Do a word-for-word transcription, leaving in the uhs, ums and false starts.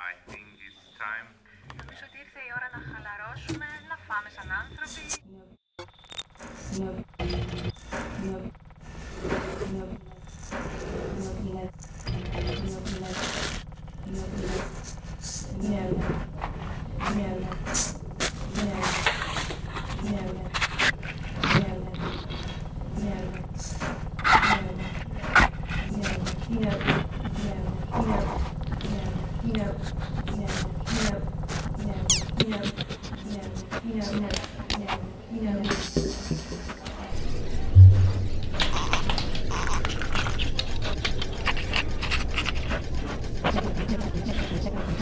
I think it's time. Νομίζω ότι ήρθε η ώρα να χαλαρώσουμε, να φάμε σαν άνθρωποι. Thank you.